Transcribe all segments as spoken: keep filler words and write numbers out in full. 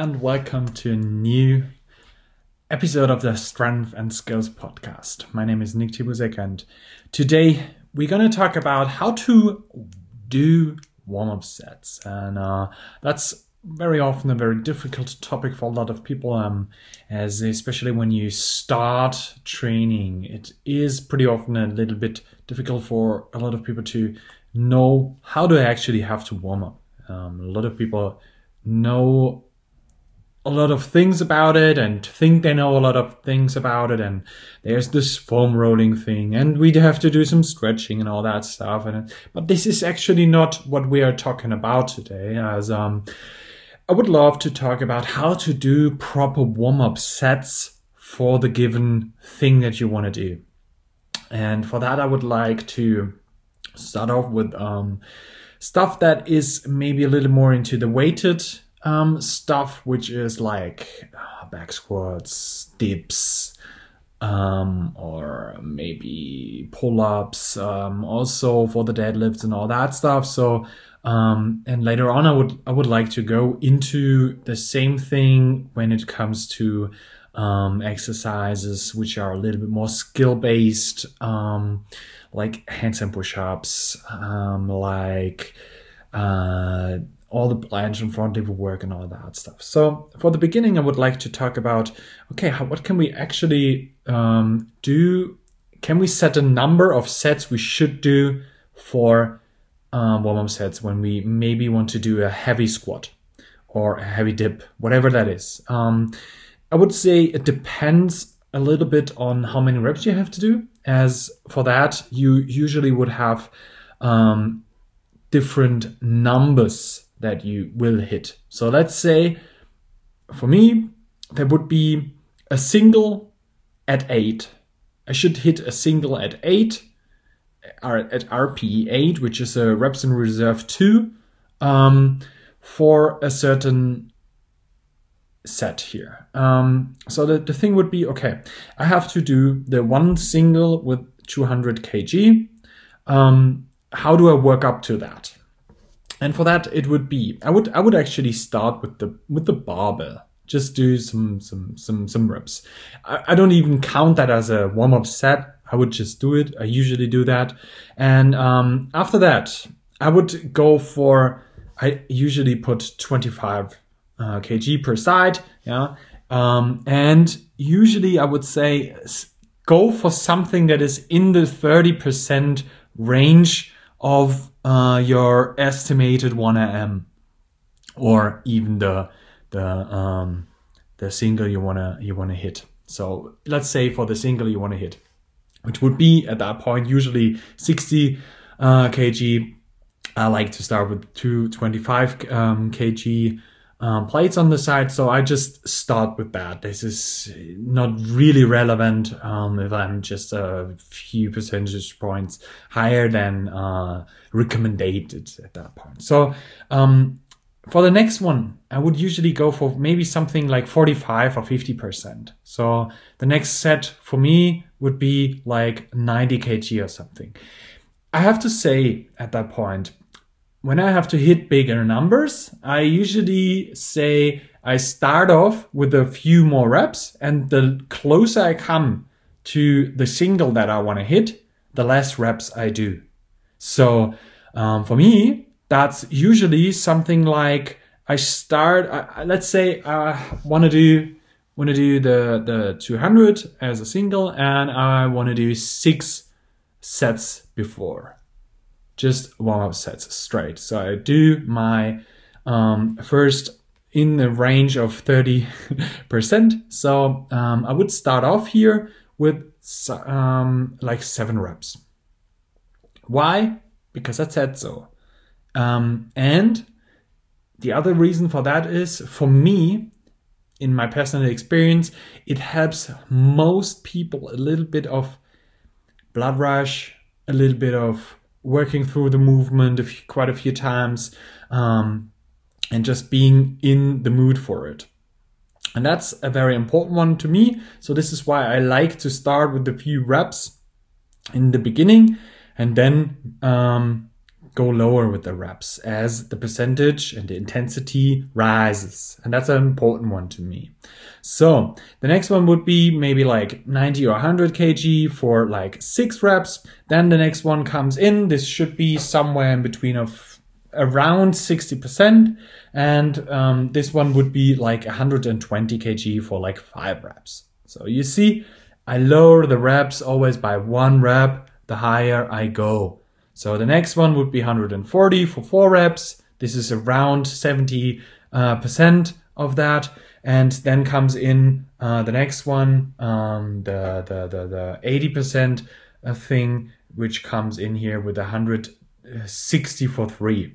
and welcome to a new episode of the Strength and Skills podcast. My name is Nick Tibusek, and today we're going to talk about how to do warm-up sets. And uh, that's very often a very difficult topic for a lot of people, um, as especially when you start training. It is pretty often a little bit difficult for a lot of people to know how to actually have to warm up. Um, a lot of people know a lot of things about it and think they know a lot of things about it, and there's this foam rolling thing, and we'd have to do some stretching and all that stuff. And but this is actually not what we are talking about today, as um, I would love to talk about how to do proper warm-up sets for the given thing that you want to do. And for that, I would like to start off with um, stuff that is maybe a little more into the weighted um, stuff, which is like uh, back squats, dips, um, or maybe pull-ups, um, also for the deadlifts and all that stuff. So, um, and later on, I would I would like to go into the same thing when it comes to um, exercises which are a little bit more skill-based, um, like handstand push-ups, um, like uh, all the planche and front lever work and all that stuff. So for the beginning, I would like to talk about, okay, how, what can we actually um, do? Can we set a number of sets we should do for um, warm-up sets when we maybe want to do a heavy squat or a heavy dip, whatever that is? Um, I would say it depends a little bit on how many reps you have to do. As for that, you usually would have um, different numbers that you will hit. So let's say for me, there would be a single at eight. I should hit a single at eight, or at R P E eight, which is a reps in reserve two, um, for a certain set here. Um, so the, the thing would be, okay, I have to do the one single with two hundred kilograms. Um, how do I work up to that? And for that, it would be, I would I would actually start with the with the barbell. Just do some some some some reps. I, I don't even count that as a warm-up set. I would just do it. I usually do that. And um, after that, I would go for, I usually put twenty-five uh, kilograms per side. Yeah. Um, and usually I would say go for something that is in the thirty percent range of uh, your estimated one A M, or even the the um, the single you wanna you wanna hit. So let's say for the single you wanna hit, which would be at that point usually sixty uh, kilograms. I like to start with two twenty-five um, kilograms um, plates on the side, so I just start with that. This is not really relevant um, if I'm just a few percentage points higher than uh, recommended at that point. So um, for the next one, I would usually go for maybe something like forty-five or fifty percent. So the next set for me would be like ninety kilograms or something. I have to say at that point, when I have to hit bigger numbers, I usually say I start off with a few more reps, and the closer I come to the single that I want to hit, the less reps I do. So um, for me, that's usually something like I start, I, let's say I want to do want to do the, the two hundred as a single, and I want to do six sets before. Just warm-up sets straight. So I do my um, first in the range of thirty percent. So um, I would start off here with um, like seven reps. Why? Because I said so. Um, and the other reason for that is, for me, in my personal experience, it helps most people a little bit of blood rush, a little bit of working through the movement a few, quite a few times, um, and just being in the mood for it. And that's a very important one to me. So this is why I like to start with a few reps in the beginning, and then um, go lower with the reps as the percentage and the intensity rises. And that's an important one to me. So the next one would be maybe like ninety or one hundred kilograms for like six reps. Then the next one comes in. This should be somewhere in between of around sixty percent. And um, this one would be like one hundred twenty kilograms for like five reps. So you see, I lower the reps always by one rep, the higher I go. So the next one would be one hundred forty for four reps. This is around seventy percent uh, of that. And then comes in uh, the next one, um, the, the, the, the eighty percent thing, which comes in here with one hundred sixty for three.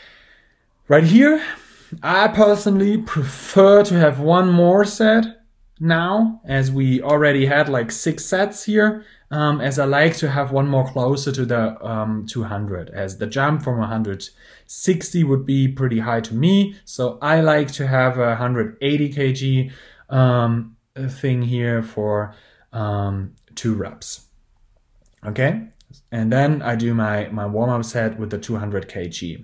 Right here, I personally prefer to have one more set now, as we already had like six sets here, um, as I like to have one more closer to the um, two hundred, as the jump from one hundred sixty would be pretty high to me. So I like to have a one hundred eighty kilograms um, thing here for um, two reps. Okay, and then I do my, my warm-up set with the two hundred kilograms.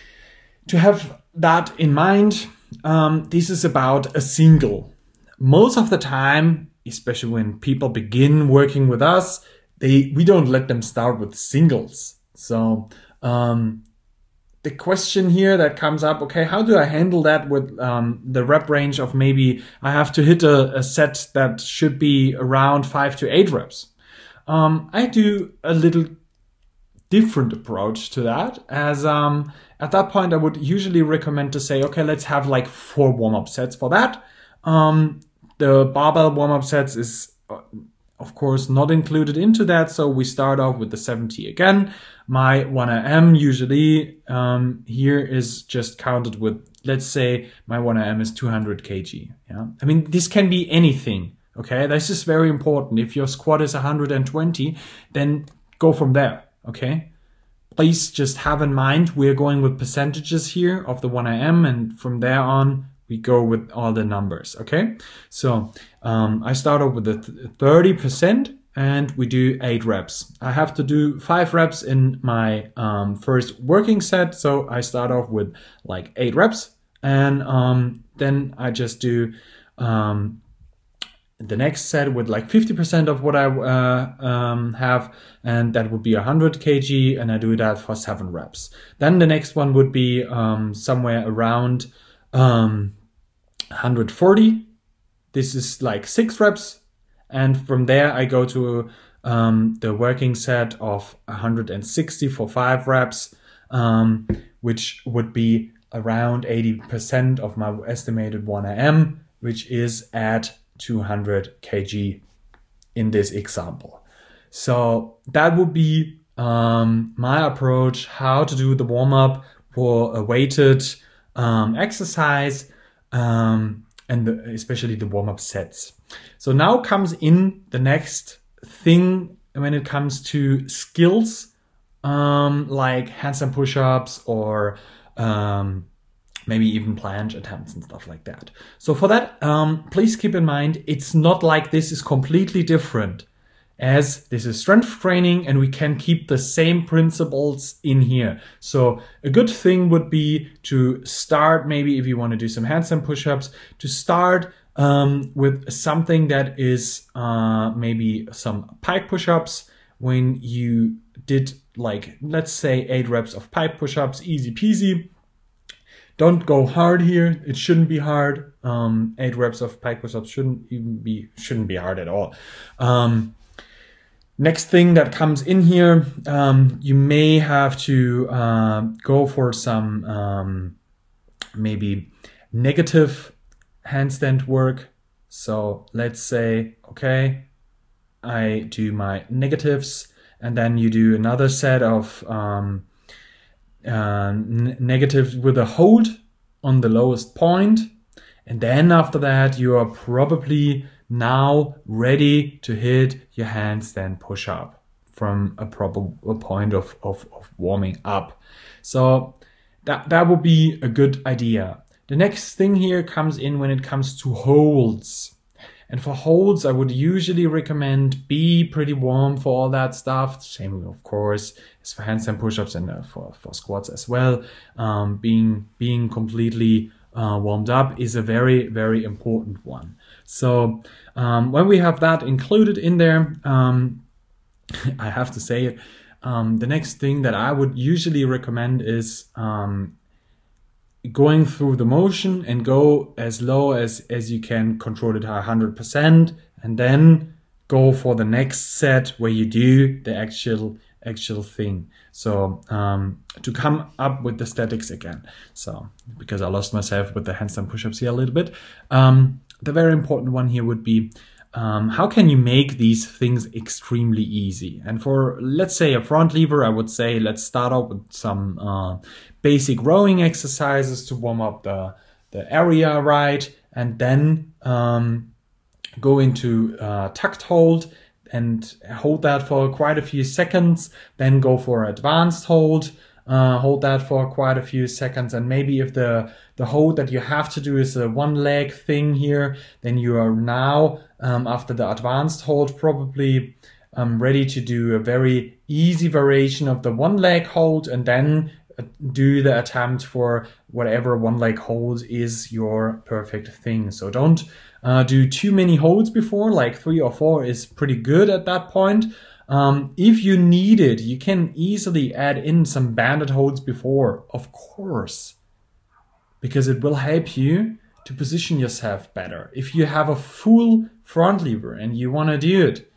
To have that in mind, um, this is about a single. Most of the time, especially when people begin working with us, they we don't let them start with singles. So um, the question here that comes up, okay, how do I handle that with um, the rep range of maybe I have to hit a, a set that should be around five to eight reps? Um, I do a little different approach to that, as um, at that point I would usually recommend to say, okay, let's have like four warm-up sets for that. Um, the barbell warm-up sets is, uh, of course, not included into that. So we start off with the seventy again. My one A M usually um, here is just counted with, let's say my one A M is two hundred kilograms. Yeah, I mean, this can be anything. Okay, this is very important. If your squat is one hundred twenty, then go from there. Okay. Please just have in mind, we're going with percentages here of the one A M, and from there on, we go with all the numbers, okay? So um, I start off with the thirty percent and we do eight reps. I have to do five reps in my um, first working set. So I start off with like eight reps, and um, then I just do um, the next set with like fifty percent of what I uh, um, have, and that would be one hundred kilograms, and I do that for seven reps. Then the next one would be um, somewhere around um, one hundred forty. This is like six reps, and from there I go to um, the working set of one hundred sixty for five reps, um, which would be around eighty percent of my estimated one A M, which is at two hundred kilograms in this example. So that would be um, my approach, how to do the warm-up for a weighted um, exercise, um, and the, especially the warm-up sets. So now comes in the next thing when it comes to skills, um, like handstand push-ups or um, maybe even planche attempts and stuff like that. So for that, um, please keep in mind, it's not like this is completely different, as this is strength training and we can keep the same principles in here. So a good thing would be to start, maybe if you want to do some handstand push-ups, to start um, with something that is uh, maybe some pike push-ups. When you did like, let's say eight reps of pike push-ups, easy peasy. Don't go hard here. It shouldn't be hard. Um, eight reps of pike push-ups shouldn't even be shouldn't be hard at all. Um, next thing that comes in here, um, you may have to uh, go for some um, maybe negative handstand work. So let's say, okay, I do my negatives, and then you do another set of um, Uh, negatives with a hold on the lowest point, and then after that you are probably now ready to hit your handstand push-up from a proper point of, of, of warming up. So that, that would be a good idea. The next thing here comes in when it comes to holds. And for holds, I would usually recommend be pretty warm for all that stuff. Same, of course, as for handstand push-ups and uh, for, for squats as well. Um, being, being completely uh, warmed up is a very, very important one. So um, when we have that included in there, um, I have to say it, um, the next thing that I would usually recommend is um, going through the motion and go as low as, as you can, control it one hundred percent, and then go for the next set where you do the actual actual thing. So um, to come up with the statics again. So because I lost myself with the handstand push-ups here a little bit. Um, the very important one here would be Um, how can you make these things extremely easy? And for, let's say, a front lever, I would say let's start out with some uh, basic rowing exercises to warm up the, the area, right? And then um, go into uh, tucked hold and hold that for quite a few seconds. Then go for advanced hold. Uh, hold that for quite a few seconds, and maybe if the the hold that you have to do is a one leg thing here, then you are now um, after the advanced hold probably um, ready to do a very easy variation of the one leg hold, and then do the attempt for whatever one leg hold is your perfect thing. So don't uh, do too many holds before, like three or four is pretty good at that point. Um, if you need it, you can easily add in some banded holds before, of course, because it will help you to position yourself better. If you have a full front lever and you want to do it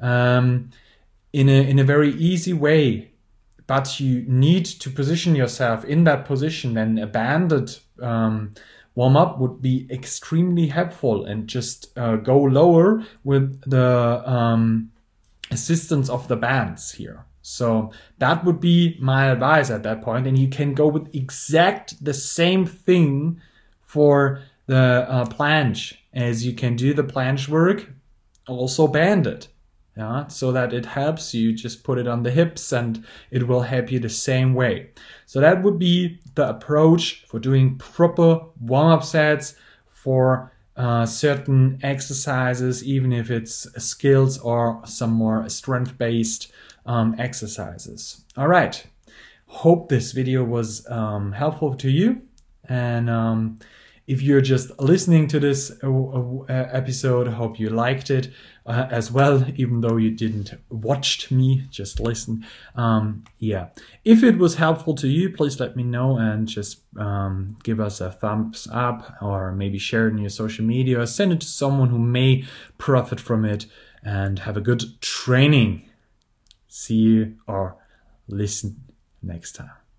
um, in a, in a very easy way, but you need to position yourself in that position, then a banded um, warm-up would be extremely helpful, and just uh, go lower with the um, assistance of the bands here. So that would be my advice at that point, and you can go with exact the same thing for the uh, planche, as you can do the planche work also banded, yeah, so that it helps you. Just put it on the hips and it will help you the same way. So that would be the approach for doing proper warm-up sets for Uh, certain exercises, even if it's skills or some more strength-based um, exercises. All right. Hope this video was um, helpful to you. And um, if you're just listening to this uh, uh, episode, I hope you liked it uh, as well, even though you didn't watch me, just listen. Um, yeah. If it was helpful to you, please let me know and just um, give us a thumbs up, or maybe share it in your social media, or send it to someone who may profit from it, and have a good training. See you or listen next time.